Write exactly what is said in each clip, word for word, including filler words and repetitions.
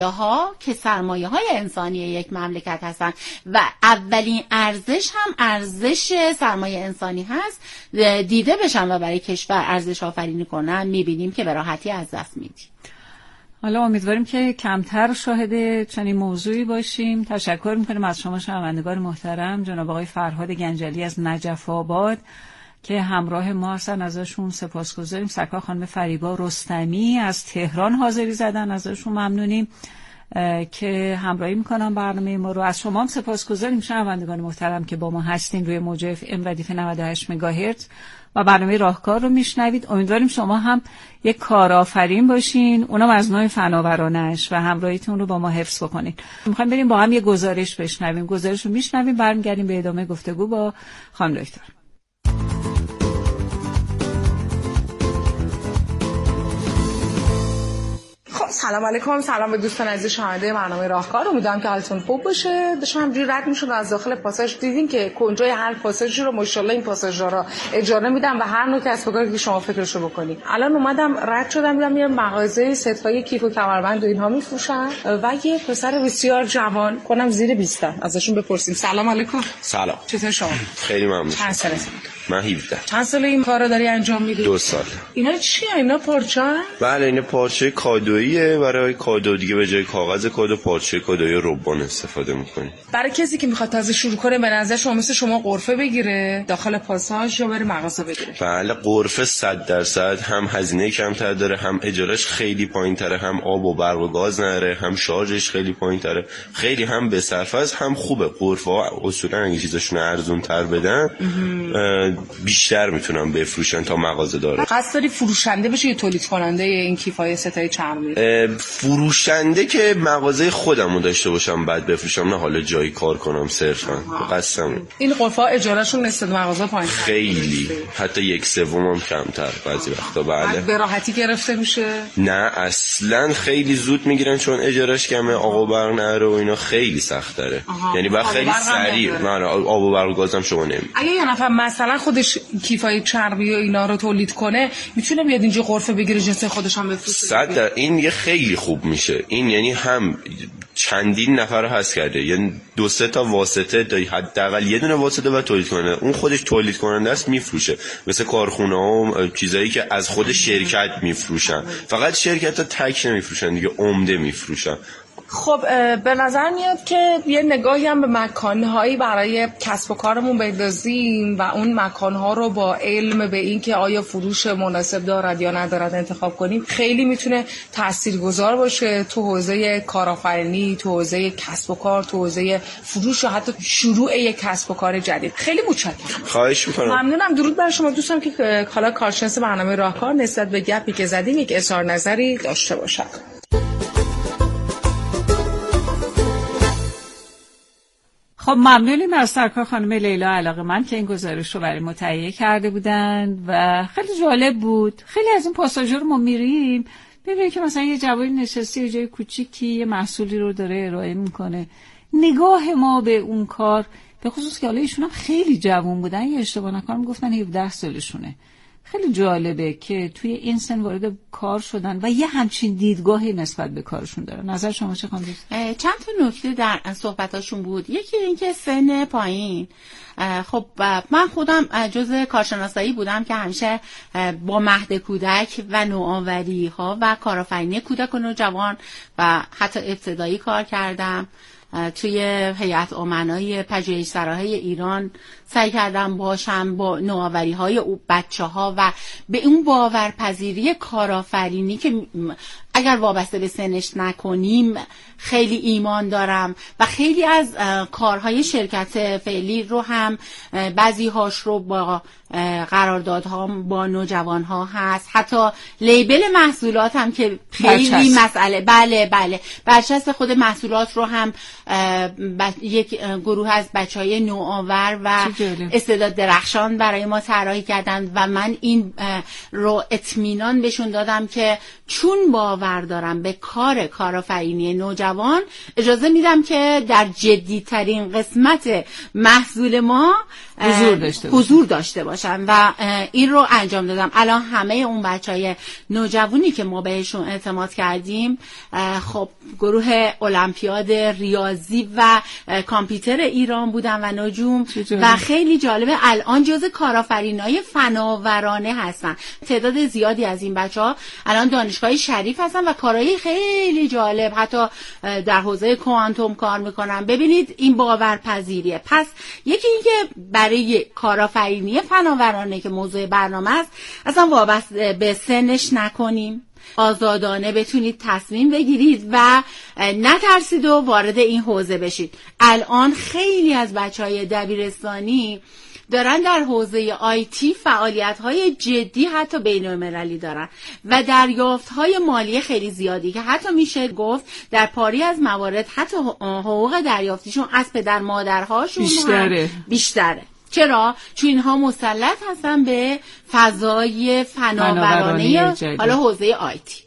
ها که سرمایه های انسانی یک مملکت هستن و اولین ارزش هم ارزش سرمایه انسانی هست دیده بشن و برای کشور ارزش آفرینی کنن، میبینیم که به راحتی از دست میدیم. حالا امیدواریم که کمتر شاهد چنین موضوعی باشیم. تشکر میکنیم از شما شنوندگان محترم، جناب آقای فرهاد گنجلی از نجف آباد که همراه ما هستن، ازشون سپاسگزاریم. سرکار خانم فریبا رستمی از تهران حاضری زدن، ازشون ممنونیم که همراهی میکنن برنامه ما رو. از شما هم سپاسگزاریم شنوندگان محترم که با ما هستین روی موج اف ام ردیف نود و هشت مگاهرتز و برنامه راهکار رو میشنوید. امیدواریم شما هم یک کارآفرین باشین، اونم از نوع فناورانش، و همراهیتون رو با ما حفظ بکنین. میخوایم بریم با هم یه گزارش بشنویم. گزارش رو میشنویم، برمیگردیم به ادامه گفتگو با خانم دکتر. سلام علیکم، سلام به دوستان عزیز شنونده برنامه راهکار. امیدوارم که حالتون خوب باشه. داشتم همینجوری رد می‌شدم از داخل پاساژ، دیدین که کنجای هر پاساژی رو ماشاءالله این پاساژدارا اجاره میدن و هر نوع کسب و کاری که شما فکرشو بکنید. الان اومدم رد شدم دیدم یه مغازه ست‌های کیف و کمربند و اینها میفروشن و یه پسر بسیار جوان، کنم زیر بیست، ازشون بپرسیم. سلام علیکم. سلام. چطور شما؟ خیلی ممنون. چند سالته؟ من هفده. چند سال این کارو داری انجام میدی؟ دو سال. اینا چیه؟ اینا پارچه؟ بله، این پارچه کادوییه. برای کادو دیگه به جای کاغذ کادو پارچه کادویی ربان استفاده می‌کنیم. برای کسی که میخواد تازه شروع کنه به نظر شما مثل شما غرفه بگیره داخل پاساژ یا بره مغازه بگیره؟ بله، غرفه صد درصد هم هزینه کمتر داره، هم اجارش خیلی پایین‌تره، هم آب و برق و گاز نره، هم شارژش خیلی پایین‌تره، خیلی هم به صرفه است، هم خوبه. غرفه‌ها اصولاً اگه چیزاشون ارزان‌تر بدن بیشتر میتونن بفروشن تا مغازه داره. قصد داری فروشنده بشی یا تولید کننده این کیفای ستای چرمی؟ فروشنده که مغازه خودمو داشته باشم بعد بفروشم، نه حالا جایی کار کنم صرفا. قسم این غرفه‌ها اجارهشون نسبت به مغازه پایین خیلی، حتی یک سوم هم کمتر بعضی وقتا. بله. به راحتی گرفته میشه؟ نه اصلا، خیلی زود میگیرن چون اجارش کمه. آب و برق نره و اینا خیلی سخت داره، یعنی با خیلی سریع. من آب و برق و گازم شما نمی. اگه یه نفر مثلا خودش کیفای چرمی و اینا رو تولید کنه، میتونه بیاد اینجا غرفه بگیره جنس خودش هم بفروشه؟ صد در این یه خیلی خوب میشه. این یعنی هم چندین نفر هست کرده، یعنی دو سه تا واسطه دایی، حداقل یه دونه واسطه و تولید کننده، اون خودش تولید کننده است میفروشه. مثل کارخونه ها و چیزایی که از خود شرکت میفروشن، فقط شرکت ها تک نمیفروشن دیگه، عمده میفروشن. خب به نظر میاد که یه نگاهی هم به مکانهایی برای کسب و کارمون بندازیم و اون مکانها رو با علم به این که آیا فروش مناسب دارد یا ندارد انتخاب کنیم، خیلی میتونه تاثیرگذار باشه تو حوزه کارآفرینی، تو حوزه کسب و کار، تو حوزه فروش و حتی شروع یک کسب و کار جدید. خیلی متشکرم. خواهش میکنم. ممنونم. درود بر شما دوستان که حالا کارشناس برنامه راهکار نسبت به گپی که زدیم یک اظهار نظری داشته باشد. خب ممنونیم از سرکار خانم لیلا علاقه‌مند که این گزارش رو برای ما تهیه کرده بودند و خیلی جالب بود. خیلی از این پاساژها رو ما میریم ببینیم که مثلا یه جوانی نشسته یه جای کوچیکی یه محصولی رو داره ارائه میکنه، نگاه ما به اون کار، به خصوص که حالا ایشون هم خیلی جوان بودن، یه اشتباه نکنم گفتن هفده سالشونه. خیلی جالبه که توی این سن وارد کار شدن و یه همچین دیدگاهی نسبت به کارشون دارن. نظر شما چه خانم؟ چند تا نکته در صحبتاشون بود. یکی اینکه سن پایین. خب من خودم جزء کارشناسایی بودم که همیشه با مهد کودک و نوآوری ها و کارآفرینی کودک و نوجوان و حتی ابتدایی کار کردم. توی هیئت امنای پژوهشسراهای ایران سعی کردم باشم با نوآوری های بچه ها و به اون باورپذیری کارآفرینی که اگر وابسته به سنش نکنیم خیلی ایمان دارم و خیلی از کارهای شرکت فعلی رو هم بعضی هاش رو با قراردادها با نوجوان ها هست، حتی لیبل محصولات هم که خیلی مسئله. بله بله برچسب خود محصولات رو هم یک گروه از بچهای نوآور و استعداد درخشان برای ما طراحی کردن و من این رو اطمینان بهشون دادم که چون باور باور دارم به کار کارآفرینی نوجوان، اجازه میدم که در جدی‌ترین قسمت محصول ما حضور داشته باشن. حضور داشته باشن و این رو انجام دادم. الان همه اون بچهای نوجوانی که ما بهشون اعتماد کردیم، خب گروه المپیاد ریاضی و کامپیوتر ایران بودن و نجوم و خیلی جالبه الان جزء کارآفرینای فناورانه هستن. تعداد زیادی از این بچه‌ها الان دانشگاه شریف هستن و کارهای خیلی جالب حتی در حوزه کوانتوم کار میکنن. ببینید این باورپذیریه. پس یکی این که برای کارآفرینی فناورانه که موضوع برنامه است اصلا وابسته به سنش نکنیم، آزادانه بتونید تصمیم بگیرید و نترسید و وارد این حوزه بشید. الان خیلی از بچهای دبیرستانی دارن در حوزه آیتی فعالیت‌های جدی حتی بین‌المللی دارن و دریافت‌های مالی خیلی زیادی که حتی میشه گفت در پاری از موارد حتی حقوق دریافتیشون از پدر مادرهاشون بیشتره بیشتره. چرا؟ چون اینها مسلط هستن به فضای فناورانه حالا حوزه آیتی.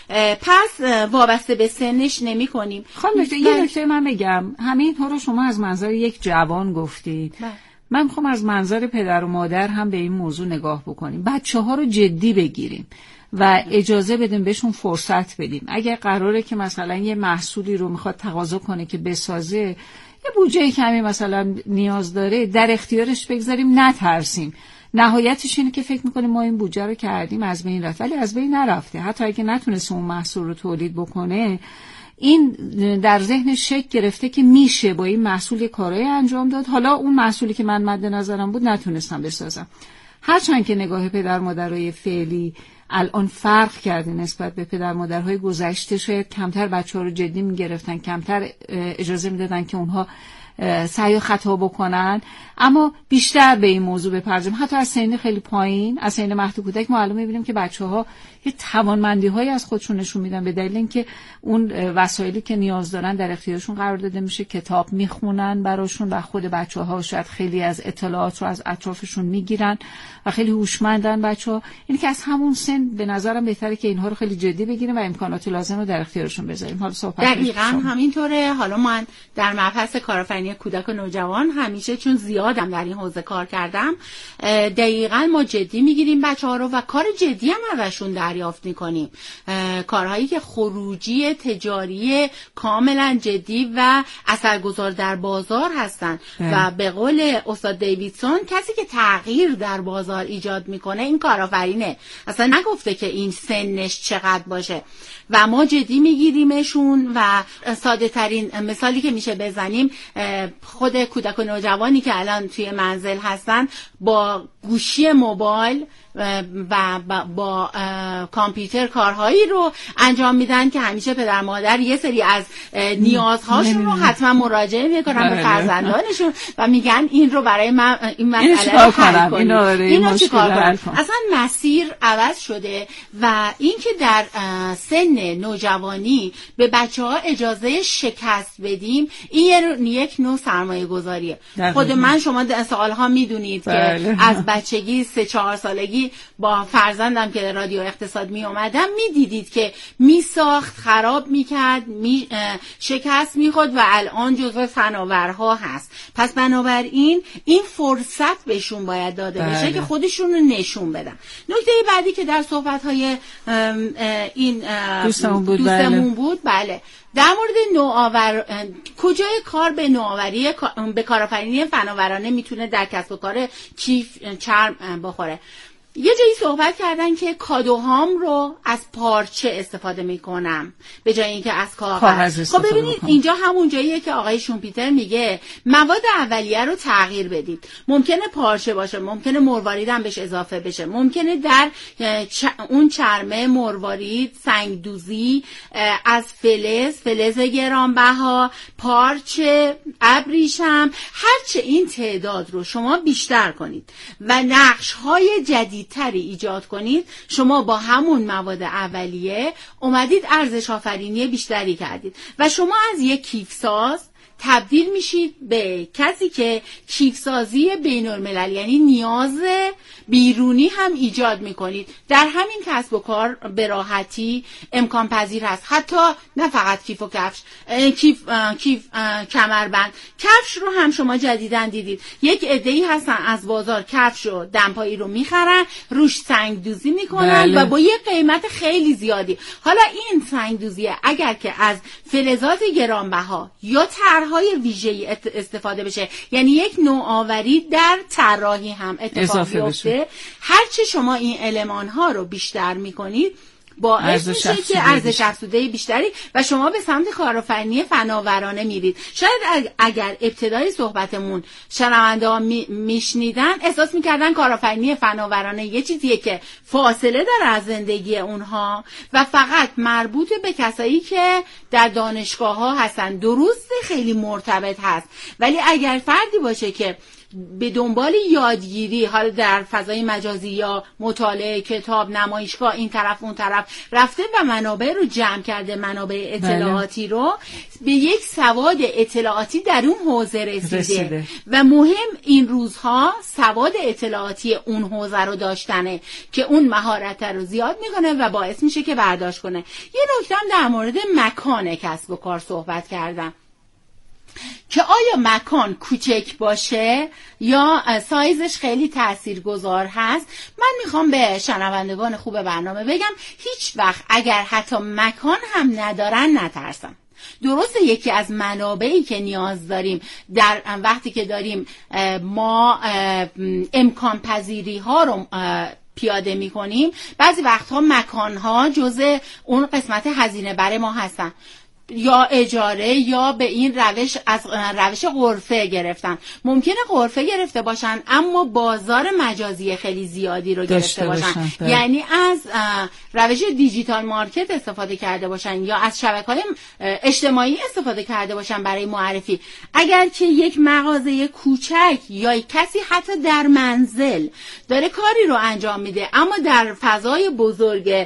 پس وابسته به سنش نمی کنیم. خانم دکتر یه نکته من بگم، همه اینها رو شما از منظر یک جوان گفتید. بله. من میخوام از منظر پدر و مادر هم به این موضوع نگاه بکنیم. بچه ها رو جدی بگیریم و اجازه بدیم بهشون فرصت بدیم. اگر قراره که مثلا یه محصولی رو میخواد تقاضا کنه که بسازه، یه بودجه کمی مثلا نیاز داره، در اختیارش بگذاریم، نترسیم. نهایتش اینه که فکر میکنیم ما این بودجه رو کردیم از بین رفت، ولی از بین نرفته. حتی اگه نتونست اون محصول رو تولید بکنه، این در ذهن شک گرفته که میشه با این محصول کارایی انجام داد. حالا اون محصولی که من مد نظرم بود نتونستم بسازم. هرچند که نگاه پدر مادرای فعلی الان فرق کرده نسبت به پدر مادرهای گذشته، شاید کمتر بچه‌ها رو جدی میگرفتن، کمتر اجازه میدادن که اونها سعی و خطا بکنن، اما بیشتر به این موضوع بپردازیم. حتی از سن خیلی پایین، از سن مهد کودک ما الان می‌بینیم که بچه‌ها یه توانمندی‌هایی از خودشون نشون میدن به دلیل اینکه اون وسایلی که نیاز دارن در اختیارشون قرار داده میشه، کتاب میخونن براشون و خود بچه‌ها شاید خیلی از اطلاعات رو از اطرافشون میگیرن و خیلی هوشمندن بچه‌ها. این که از همون سن به نظرم بهتره که اینها رو خیلی جدی بگیریم و امکانات لازم رو در اختیارشون بذاریم. حالا صحبت دقیقاً همینطوره. حالا من در مبحث کارآفرینی کودک و نوجوان همیشه چون زیادم در این حوزه کار کردم، دقیقاً ما جدی میگیریم بچه‌ها رو و کار جدی هم ازشون دریافت میکنیم. کارهایی که خروجی تجاری کاملا جدی و اثرگذار در بازار هستن و به قول استاد دیویدسون کسی که تغییر در بازار ایجاد میکنه این کارآفرینه. اصلا نگفته که این سنش چقدر باشه و ما جدی میگیریمشون. و ساده ترین مثالی که میشه بزنیم، خود کودک و نوجوانی که الان توی منزل هستن با گوشی موبایل و با کامپیوتر کارهایی رو انجام میدن که همیشه پدر مادر یه سری از نیازهاشون رو حتما مراجعه میکنن به فرزندانشون و میگن این رو برای من این مسئله رو حل کنیم، اینو چیکار کنم. اصلا مسیر عوض شده و اینکه در سن نوجوانی به بچه‌ها اجازه شکست بدیم، این یک نوع سرمایه گذاریه. خود من شما سالها میدونید که از بچگی سه چهار سالگی با فرزندم که رادیو اقتصاد می اومدم میدیدید که می ساخت، خراب می کرد، می شکست می خورد و الان جزو فناورها هست. پس بنابراین این فرصت بهشون باید داده بله. بشه که خودشون رو نشون بدن. نکته بعدی که در صحبت های این دوستمون بود, دوستمون بله. بود بله در مورد نوآور کجای کار به نوآوری به کارآفرینی فناورانه میتونه در کسب و کار کیف چرم بخوره. یه جایی صحبت کردن که کادوهام رو از پارچه استفاده میکنم به جای اینکه از کاغذ. خب ببینید اینجا همون جاییه که آقای شومپیتر میگه مواد اولیه رو تغییر بدید. ممکنه پارچه باشه، ممکنه مروارید هم بهش اضافه بشه، ممکنه در اون چرمه مروارید، سنگدوزی از فلز، فلز گرانبها، پارچه، ابریشم، هرچه این تعداد رو شما بیشتر کنید و نقش‌های جدید تری ایجاد کنید، شما با همون مواد اولیه اومدید ارزش آفرینی بیشتری کردید و شما از یک کیف ساز تبدیل میشید به کسی که کیفسازی بین الملل یعنی نیاز بیرونی هم ایجاد میکنید. در همین کسب و کار به راحتی امکان پذیر هست، حتی نه فقط کیف و کفش، کیف, کیف کمربند، کفش رو هم شما جدیداً دیدید یک عده‌ای هستن از بازار کفش و دمپایی رو میخرن، روش سنگ دوزی میکنن بله. و با یه قیمت خیلی زیادی. حالا این سنگ دوزیه اگر که از فلزات گرانبها یا طرحهای ویژه‌ای استفاده بشه، یعنی یک نوآوری در طراحی هم اتفاق بیفته، هرچی شما این المان ها رو بیشتر میکنید باعث میشه که ارزش افزوده بیشتری و شما به سمت کارآفرینی فناورانه میرید. شاید اگر ابتدای صحبتمون شنونده ها می، میشنیدن احساس میکردن کارآفرینی فناورانه یه چیزیه که فاصله داره از زندگی اونها و فقط مربوط به کسایی که در دانشگاه ها هستن. درسته خیلی مرتبط هست، ولی اگر فردی باشه که به دنبال یادگیری، حالا در فضای مجازی یا مطالعه، کتاب، نمایشگاه، این طرف اون طرف رفته و منابع رو جمع کرده، منابع اطلاعاتی رو به یک سواد اطلاعاتی در اون حوزه رسیده, رسیده و مهم این روزها سواد اطلاعاتی اون حوزه رو داشتنه که اون مهارت رو زیاد میکنه و باعث میشه که برداشت کنه. یه نکته هم در مورد مکان کسب و کار صحبت کردم که آیا مکان کوچک باشه یا سایزش خیلی تاثیرگذار هست. من میخوام به شنوندگان خوب برنامه بگم هیچ وقت اگر حتی مکان هم ندارن نترسن. درسته یکی از منابعی که نیاز داریم در وقتی که داریم ما امکان پذیری ها رو پیاده می کنیم، بعضی وقتها مکان ها جزء اون قسمت هزینه بر ما هستن، یا اجاره یا به این روش از روش غرفه گرفتن. ممکنه غرفه گرفته باشن اما بازار مجازی خیلی زیادی رو گرفته باشن, باشن. یعنی از روش دیجیتال مارکت استفاده کرده باشن یا از شبکه‌های اجتماعی استفاده کرده باشن برای معرفی. اگر که یک مغازه کوچک یا کسی حتی در منزل داره کاری رو انجام میده اما در فضای بزرگ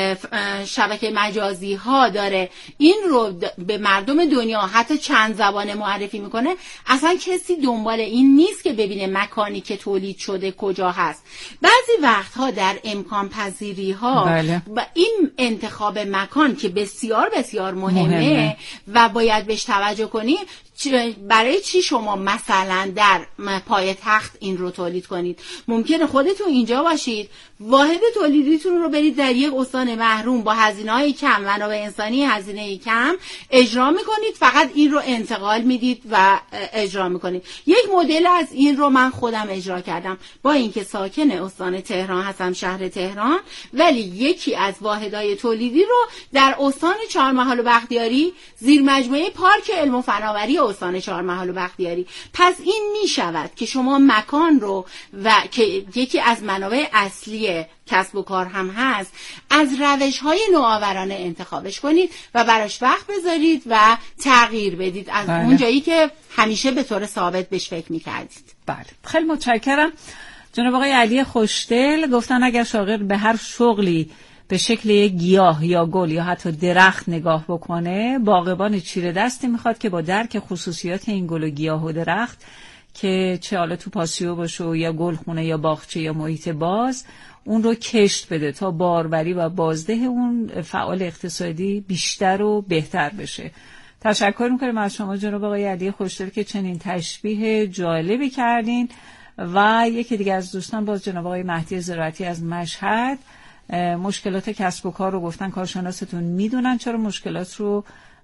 شبکه مجازی ها داره این رو به مردم دنیا حتی چند زبانه معرفی میکنه، اصلا کسی دنبال این نیست که ببینه مکانی که تولید شده کجا هست. بعضی وقتها در امکان پذیری ها بله. و این انتخاب مکان که بسیار بسیار مهمه, مهمه. و باید بهش توجه کنید. برای چی شما مثلا در پای تخت این رو تولید کنید؟ ممکنه خودتون اینجا باشید، واحد تولیدیتون رو برید در یک استان محروم با هزینه‌های کم، منابع انسانی هزینه کم اجرا میکنید، فقط این رو انتقال میدید و اجرا میکنید. یک مدل از این رو من خودم اجرا کردم، با اینکه ساکن استان تهران هستم، شهر تهران، ولی یکی از واحدهای تولیدی رو در استان چهارمحال و بختیاری زیر مجموعه پارک علم و فناوری استان چهارمحال و بختیاری. پس این می شود که شما مکان رو و که یکی از منابع اصلی کسب و کار هم هست از روش‌های نوآورانه انتخابش کنید و براش وقت بذارید و تغییر بدید از بله. اون جایی که همیشه به طور ثابت بهش فکر می‌کردید. بله، خیلی متشکرم. جناب آقای علی خوشدل گفتن اگر شاگرد به هر شغلی به شکل یک گیاه یا گل یا حتی درخت نگاه بکنه، باغبان چیره دستی میخواد که با درک خصوصیات این گل و گیاه و درخت که چه حالا تو پاسیو باشه یا گلخونه یا باغچه یا محیط باز، اون رو کشت بده تا باروری و بازده اون فعال اقتصادی بیشتر و بهتر بشه. تشکر میکنم از شما جناب آقای علی خوشدل که چنین تشبیه جالبی کردین. و یکی دیگه از دوستان باز جناب آقای مهدی زراعتی از مشهد مشکلات کسب و کار رو گفتن. کارشناستون میدونن چرا مشکلات رو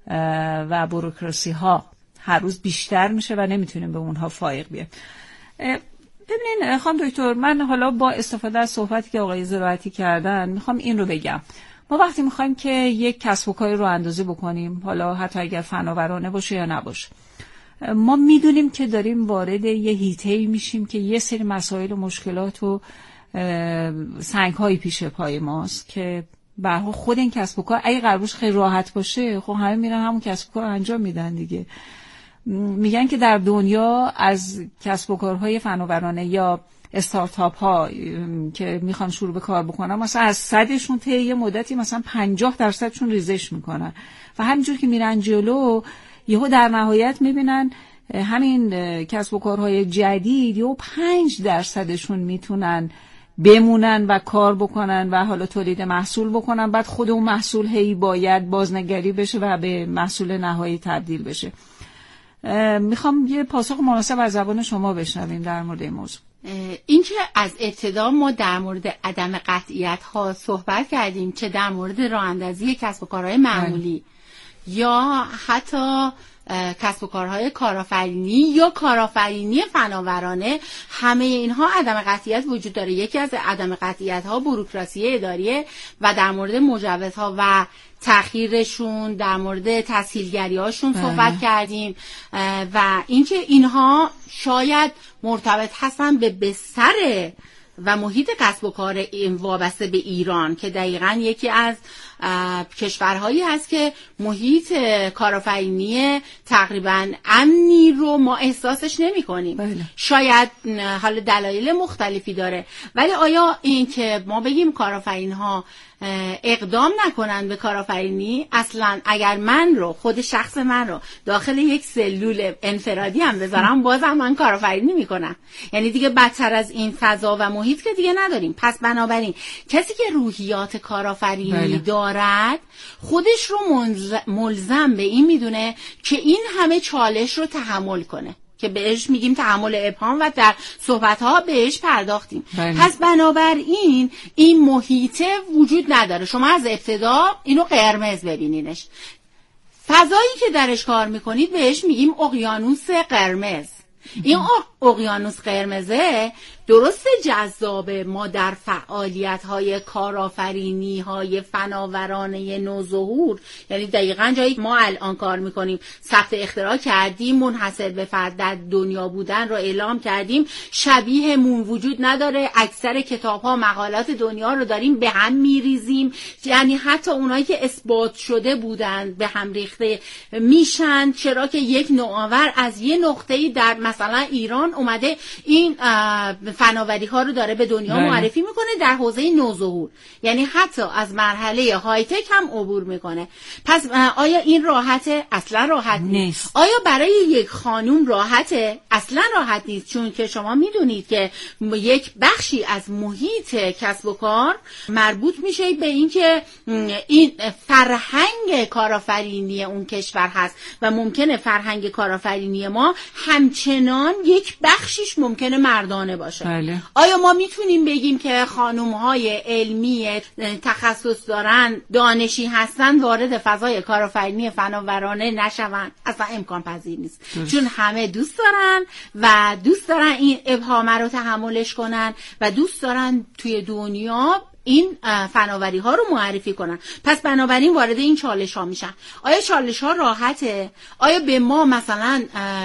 و بوروکراسی ها هر روز بیشتر میشه و نمیتونیم به اونها فائق بیایم. ببینین خانم دکتر، من حالا با استفاده از صحبتی که آقای زراعتی کردن میخوام این رو بگم. ما وقتی میخوایم که یک کسب و کاری رو اندازه بکنیم، حالا حتی اگر فناورانه باشه یا نباشه، ما میدونیم که داریم وارد یه حیطه‌ای میشیم که یه سری مسائل و مشکلات و سنگ هایی پیش پای ماست که برای خود این کسب و کار اگه قرارش خیلی راحت باشه، خب همه میرن همون کسب و کار انجام میدن دیگه. میگن که در دنیا از کسب و کارهای فناورانه یا استارتاپ ها که میخوان شروع به کار بکنن، مثلا از صدشون طی یه مدتی مثلا پنجاه درصدشون ریزش میکنن و همینجور که میرن جلو یهو در نهایت میبینن همین کسب و کارهای جدید یهو پنج درصدشون میتونن بمونن و کار بکنن و حالا تولید محصول بکنن، بعد خود اون محصول هی باید بازنگری بشه و به محصول نهایی تبدیل بشه. میخوام یه پاسخ مناسب از زبان شما بشنویم در مورد این موضوع. اینکه از ابتدا ما در مورد عدم قطعیت ها صحبت کردیم، چه در مورد راه اندازی کسب و کارهای معمولی یا حتی کسب و کارهای کارآفرینی یا کارآفرینی فناورانه، همه اینها عدم قطعیت وجود داره. یکی از عدم قطعیت ها بوروکراسی اداریه و در مورد مجوزها و تأخیرشون، در مورد تسهیلگری هاشون صحبت کردیم و اینکه اینها شاید مرتبط هستن به بستر و محیط کسب و کار وابسته به ایران که دقیقاً یکی از کشورهایی هست که محیط کارآفرینی تقریباً امنی رو ما احساسش نمی کنیم. بله. شاید حالا دلایل مختلفی داره، ولی آیا این که ما بگیم کارآفرین‌ها اقدام نکنن به کارآفرینی، اصلا اگر من رو خود شخص من رو داخل یک سلول انفرادی هم بذارم بازم من کارآفرینی میکنم، یعنی دیگه بدتر از این فضا و محیط که دیگه نداریم. پس بنابراین کسی که روحیات کارآفرینی بله. دارد خودش رو ملزم به این میدونه که این همه چالش رو تحمل کنه که بهش میگیم تحمل ابهام و در صحبت‌ها بهش پرداختیم. بله. پس بنابراین این محیط وجود نداره. شما از ابتدا اینو قرمز ببینینش. فضایی که درش کار میکنید بهش میگیم اقیانوس قرمز. این اقیانوس قرمزه درست جذابه ما در فعالیت‌های کارآفرینی‌های فناورانه نوظهور، یعنی دقیقاً جایی ما الان کار می‌کنیم، ثبت اختراع کردیم، منحصر به فرد در دنیا بودن رو اعلام کردیم، شبیه مون وجود نداره، اکثر کتاب‌ها مقالات دنیا رو داریم به هم می‌ریزیم، یعنی حتی اونایی که اثبات شده بودن به هم ریخته میشن، چرا که یک نوآور از یه نقطه‌ای در مثلا ایران اومده این فناوری ها رو داره به دنیا بله. معرفی میکنه در حوزه نوظهور، یعنی حتی از مرحله های تک هم عبور میکنه. پس آیا این راحته؟ اصلا راحت نیست. نیست. آیا برای یک خانوم راحته؟ اصلا راحت نیست، چون که شما میدونید که یک بخشی از محیط کسب و کار مربوط میشه به این که این فرهنگ کارآفرینی اون کشور هست و ممکنه فرهنگ کارآفرینی ما همچنان یک بخشیش ممکنه مردانه باشه. بله. آیا ما میتونیم بگیم که خانم‌های علمی تخصص دارن، دانشی هستن، وارد فضای کارآفرینی فناورانه نشون؟ اصلا امکان پذیر نیست. دست. چون همه دوست دارن و دوست دارن این ابهام رو تحملش کنن و دوست دارن توی دنیا این فناوری ها رو معرفی کنن. پس بنابراین وارد این چالش ها میشن. آیا چالش ها راحته؟ آیا به ما مثلا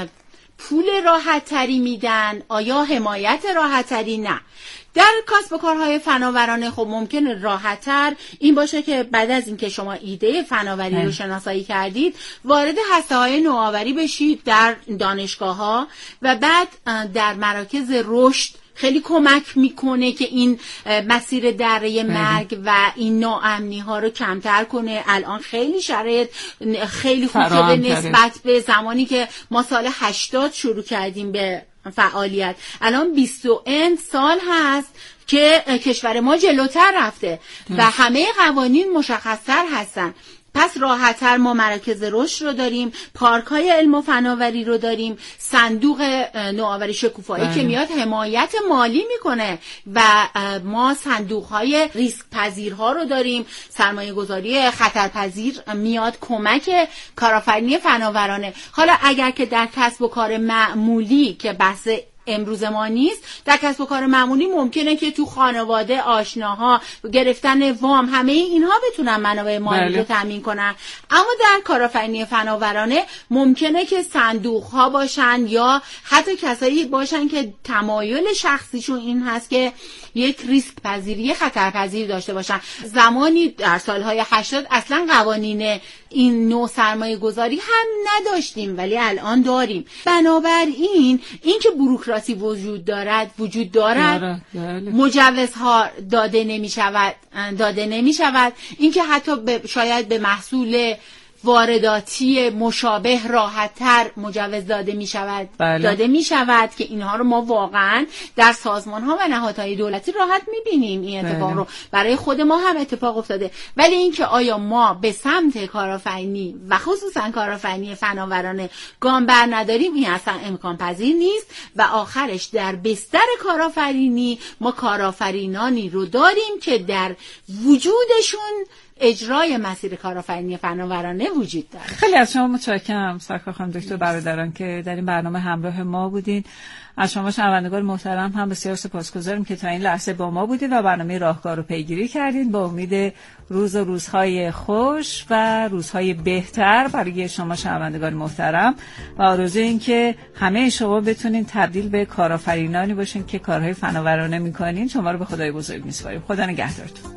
پول راحت تری میدن؟ آیا حمایت راحت تری؟ نه. در کسب و کارهای فناورانه خب ممکنه راحت تر این باشه که بعد از اینکه شما ایده فناوری رو شناسایی کردید وارد هسته های نوآوری بشید در دانشگاه ها و بعد در مراکز رشد خیلی کمک میکنه که این مسیر دره مرگ و این ناامنی ها رو کمتر کنه. الان خیلی شرایط خیلی خوب شده نسبت به زمانی که ما سال هشتاد شروع کردیم به فعالیت. الان بیست و ان سال هست که کشور ما جلوتر رفته و همه قوانین مشخص‌تر هستن. پس راحت‌تر ما مراکز رشد رو داریم، پارک‌های علم و فناوری رو داریم، صندوق نوآوری شکوفایی که میاد حمایت مالی میکنه و ما صندوق‌های ریسک پذیرها رو داریم، سرمایه‌گذاری خطرپذیر میاد کمک کارآفرینی فناورانه. حالا اگر که در کسب و کار معمولی که بحث امروز ما نیست، در کسب و کار معمولی ممکنه که تو خانواده، آشناها، گرفتن وام، همه اینها بتونن منابع مالی بله. رو تامین کنن. اما در کارآفرینی فناورانه ممکنه که صندوق ها باشن یا حتی کسایی باشن که تمایل شخصیشون این هست که یک ریسک پذیری خطرپذیر داشته باشن. زمانی در سالهای هشتاد اصلا قوانین این نوع سرمایه گذاری هم نداشتیم ولی الان داریم. بنابراین این که بوروکراسی وجود دارد وجود دارد مجوزها داده نمی شود داده نمی شود این که حتی به شاید به محصول وارداتی مشابه راحت‌تر مجوز داده می شود بله. داده می شود که اینها رو ما واقعا در سازمان ها و نهادهای دولتی راحت می بینیم. این اتفاق بله. رو برای خود ما هم اتفاق افتاده. ولی اینکه آیا ما به سمت کارآفرینی و خصوصا کارآفرینی فناورانه گام بر نداریم، این اصلا امکان پذیر نیست و آخرش در بستر کارآفرینی ما کارآفرینانی رو داریم که در وجودشون اجرای مسیر کارآفرینی فناورانه وجود داره. خیلی از شما متشکرم سرکار خانم دکتر برادران که در این برنامه همراه ما بودین. از شما شنوندگان محترم هم بسیار سپاسگزارم که تا این لحظه با ما بودید و برنامه راهکار رو پیگیری کردید. با امید روز و روزهای خوش و روزهای بهتر برای شما شنوندگان محترم و آرزوی این که همه شما بتونین تبدیل به کارآفرینانی باشین که کارهای فناورانه میکنین. شما رو به خدای بزرگ میسپاریم. خدا نگهدارتون.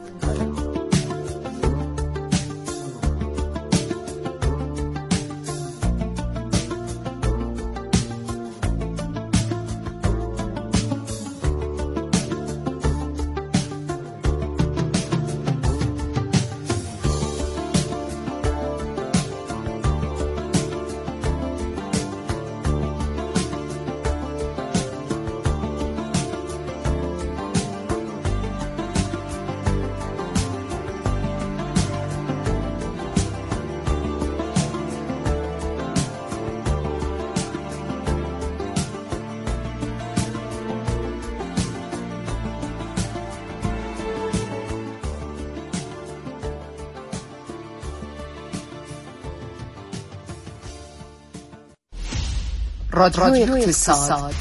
رادیو اقتصاد،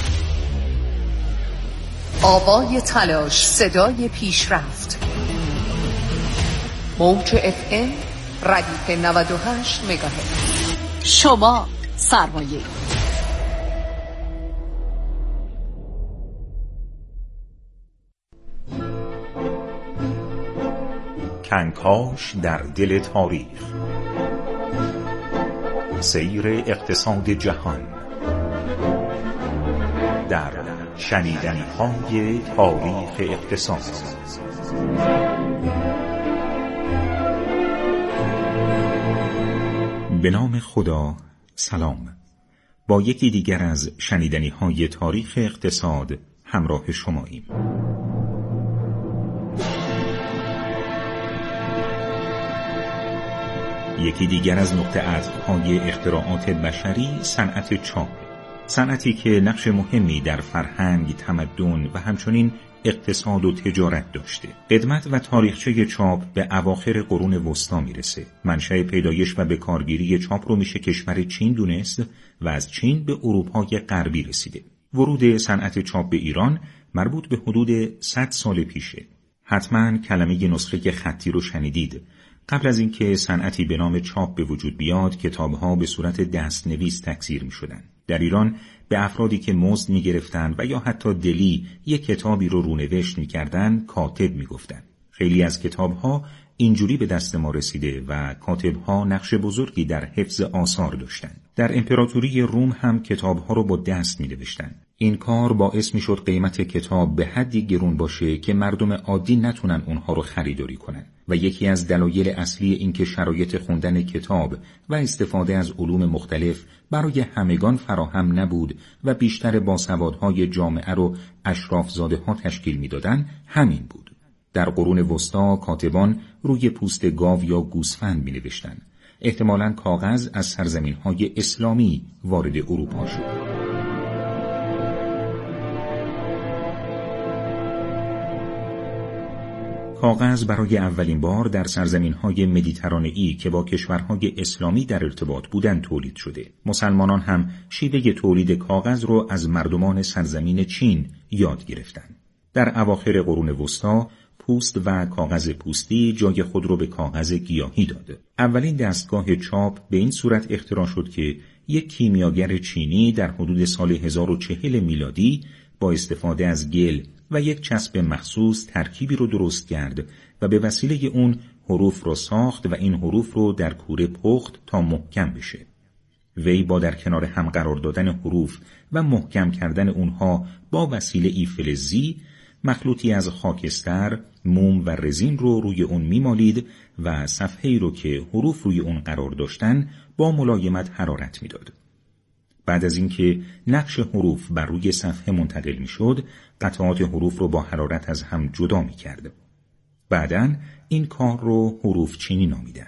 آوای تلاش، صدای پیشرفت. موج اف ام ردیف نود و هشت مگاهرتز. شما سرمایه. کنکاش در دل تاریخ، سیر اقتصاد جهان در شنیدنی‌های تاریخ اقتصاد. به نام خدا، سلام. با یکی دیگر از شنیدنی‌های تاریخ اقتصاد همراه شماییم. یکی دیگر از نقطه عطف‌های اختراعات بشری صنعت چاپ، صنعتی که نقش مهمی در فرهنگ، تمدن و همچنین اقتصاد و تجارت داشته. قدمت و تاریخچه چاپ به اواخر قرون وسطا میرسه. منشأ پیدایش و به کارگیری چاپ رو میشه کشور چین دونست و از چین به اروپای غربی رسیده. ورود صنعت چاپ به ایران مربوط به حدود صد سال پیشه. حتما کلمه نسخه خطی رو شنیدید. قبل از اینکه صنعتی به نام چاپ به وجود بیاد، کتاب‌ها به صورت دستنویس تکثیر می‌شدند. در ایران به افرادی که مزد می‌گرفتند و یا حتی دلی یک کتابی رو رونوشت می‌کردند، کاتب می‌گفتند. خیلی از کتاب‌ها اینجوری به دست ما رسیده و کاتب‌ها نقش بزرگی در حفظ آثار داشتند. در امپراتوری روم هم کتاب‌ها رو با دست می‌نوشتند. این کار باعث می‌شد قیمت کتاب به حدی گرون باشه که مردم عادی نتونن اونها رو خریداری کنن و یکی از دلایل اصلی این که شرایط خوندن کتاب و استفاده از علوم مختلف برای همگان فراهم نبود و بیشتر باسوادهای جامعه رو اشرافزاده‌ها تشکیل می‌دادن همین بود. در قرون وسطا کاتبان روی پوست گاو یا گوسفند می‌نوشتند. احتمالاً کاغذ از سرزمین‌های اسلامی وارد اروپا شد. کاغذ برای اولین بار در سرزمین‌های مدیترانه‌ای که با کشورهای اسلامی در ارتباط بودند تولید شده. مسلمانان هم شیوه تولید کاغذ رو از مردمان سرزمین چین یاد گرفتند. در اواخر قرون وسطا پوست و کاغذ پوستی جای خود رو به کاغذ گیاهی داد. اولین دستگاه چاپ به این صورت اختراع شد که یک کیمیاگر چینی در حدود سال هزار و چهل میلادی با استفاده از گل و یک چسب مخصوص ترکیبی رو درست کرد و به وسیله اون حروف رو ساخت و این حروف رو در کوره پخت تا محکم بشه. وی با در کنار هم قرار دادن حروف و محکم کردن اونها با وسیله ای فلزی مخلوطی از خاکستر، موم و رزین رو روی اون میمالید و صفحه‌ای رو که حروف روی اون قرار داشتن با ملایمت حرارت میداد. بعد از اینکه نقش حروف بر روی صفحه منتقل میشد، قطعات حروف رو با حرارت از هم جدا میکرد. بعداً این کار رو حروف چینی نامیدن.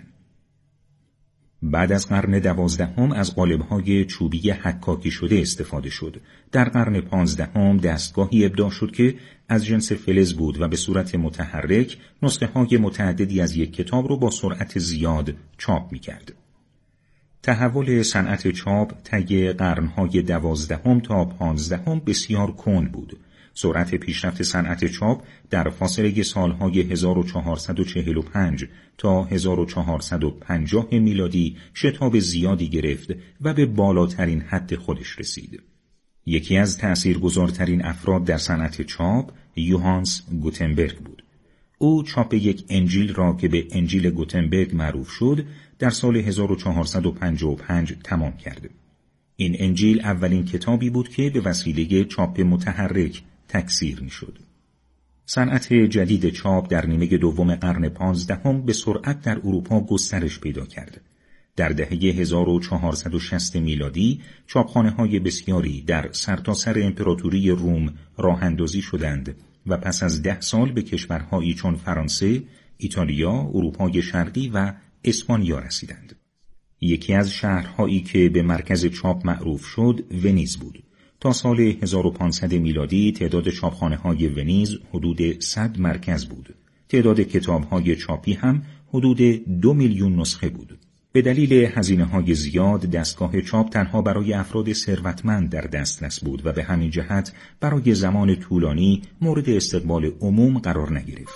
بعد از قرن دوازدهم از قالب‌های چوبی حکاکی شده استفاده شد. در قرن پانزدهم دستگاهی ابداع شد که از جنس فلز بود و به صورت متحرک نسخه‌های متعددی از یک کتاب رو با سرعت زیاد چاپ می‌کرد. تحول صنعت چاپ طی قرن‌های دوازدهم تا پانزدهم بسیار کند بود. سرعت پیشرفت صنعت چاپ در فاصله سالهای هزار و چهارصد و چهل و پنج تا هزار و چهارصد و پنجاه میلادی شتاب زیادی گرفت و به بالاترین حد خودش رسید. یکی از تأثیرگذارترین افراد در صنعت چاپ یوهانس گوتنبرگ بود. او چاپ یک انجیل را که به انجیل گوتنبرگ معروف شد در سال هزار و چهارصد و پنجاه و پنج تمام کرد. این انجیل اولین کتابی بود که به وسیله چاپ متحرک تکثیر میشد. صنعت جدید چاپ در نیمه دوم قرن پانزدهم به سرعت در اروپا گسترش پیدا کرد. در دهه هزار و چهارصد و شصت میلادی چاپخانه‌های بسیاری در سرتاسر امپراتوری روم راه اندازی شدند و پس از ده سال به کشورهایی چون فرانسه، ایتالیا، اروپای شرقی و اسپانیا رسیدند. یکی از شهرهایی که به مرکز چاپ معروف شد ونیز بود. تا سال هزار و پانصد میلادی تعداد چاپخانه‌های ونیز حدود صد مرکز بود. تعداد کتاب‌های چاپی هم حدود دو میلیون نسخه بود. به دلیل هزینه‌های زیاد دستگاه چاپ تنها برای افراد ثروتمند در دسترس بود و به همین جهت برای زمان طولانی مورد استقبال عموم قرار نگرفت.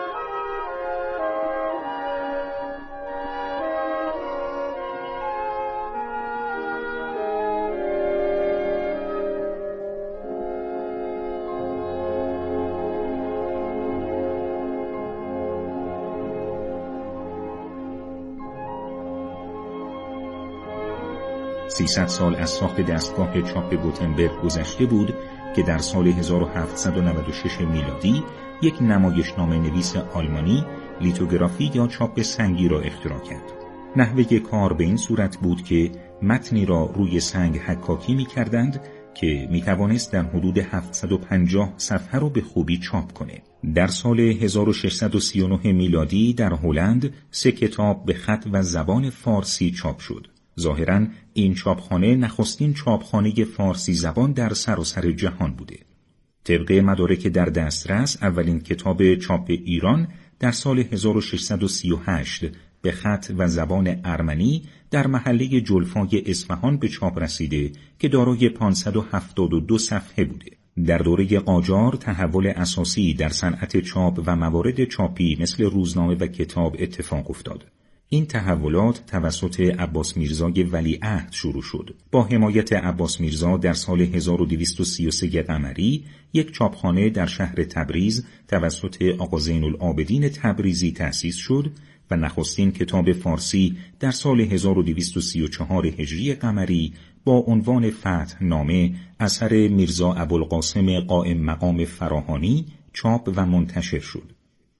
سیصد سال از ساخت دستگاه چاپ گوتنبرگ گذشته بود که در سال هزار و هفتصد و نود و شش میلادی یک نمایشنامه نویس آلمانی لیتوگرافی یا چاپ سنگی را اختراع کرد. نحوه کار به این صورت بود که متنی را روی سنگ حکاکی می کردند که می توانست در حدود هفتصد و پنجاه صفحه را به خوبی چاپ کنه. در سال هزار و ششصد و سی و نه میلادی در هلند سه کتاب به خط و زبان فارسی چاپ شد. ظاهراً این چاپخانه نخستین چاپخانه فارسی زبان در سراسر جهان بوده. طبق مدارک در دسترس اولین کتاب چاپ ایران در سال هزار و ششصد و سی و هشت به خط و زبان ارمنی در محله جلفای اصفهان به چاپ رسیده که دارای پانصد و هفتاد و دو صفحه بوده. در دوره قاجار تحول اساسی در صنعت چاپ و موارد چاپی مثل روزنامه و کتاب اتفاق افتاد. این تحولات توسط عباس میرزای ولیعهد شروع شد. با حمایت عباس میرزا در سال هزار و دویست و سی و سه قمری یک چاپخانه در شهر تبریز توسط آقا زین العابدین تبریزی تأسیس شد و نخستین کتاب فارسی در سال هزار و دویست و سی و چهار هجری قمری با عنوان فتح نامه اثر میرزا ابوالقاسم قائم مقام فراهانی چاپ و منتشر شد.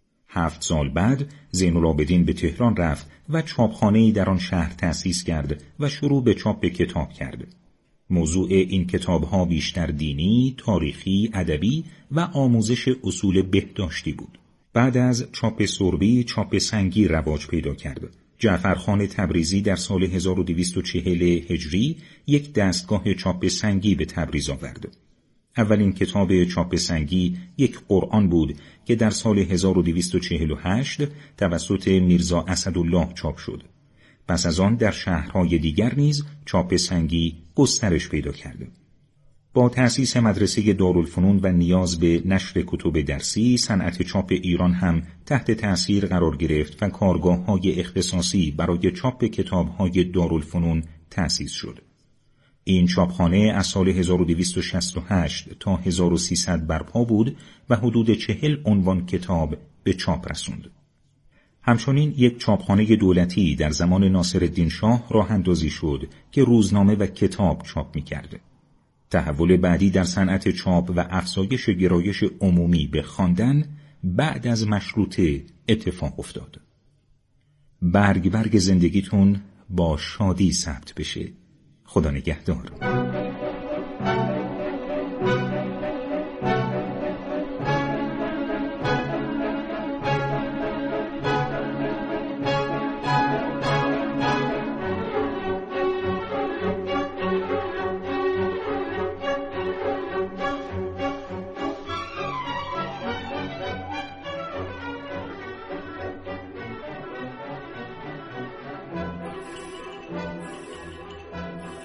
هفت سال بعد زین العابدین به تهران رفت و چاپخانه‌ای در آن شهر تأسیس کرد و شروع به چاپ کتاب کرد. موضوع این کتاب‌ها بیشتر دینی، تاریخی، ادبی و آموزش اصول بهداشتی بود. بعد از چاپ سربی، چاپ سنگی رواج پیدا کرد. جعفرخان تبریزی در سال هزار و دویست و چهل هجری یک دستگاه چاپ سنگی به تبریز آورد. اولین کتاب چاپ سنگی یک قرآن بود که در سال هزار و دویست و چهل و هشت توسط میرزا اسدالله چاپ شد. پس از آن در شهرهای دیگر نیز چاپ سنگی گسترش پیدا کرد. با تأسیس مدرسه دارالفنون و نیاز به نشر کتب درسی، صنعت چاپ ایران هم تحت تأثیر قرار گرفت و کارگاه‌های اختصاصی برای چاپ کتاب‌های دارالفنون تأسیس شد. این چاپخانه از سال هزار و دویست و شصت و هشت تا هزار و سیصد برپا بود و حدود چهل عنوان کتاب به چاپ رسوند. همچنین یک چاپخانه دولتی در زمان ناصرالدین شاه راه اندازی شد که روزنامه و کتاب چاپ می‌کرد. تحول بعدی در صنعت چاپ و افزایش گرایش عمومی به خواندن بعد از مشروطه اتفاق افتاد. برگ برگ زندگیتون با شادی ثبت بشه. خدا نگهدار.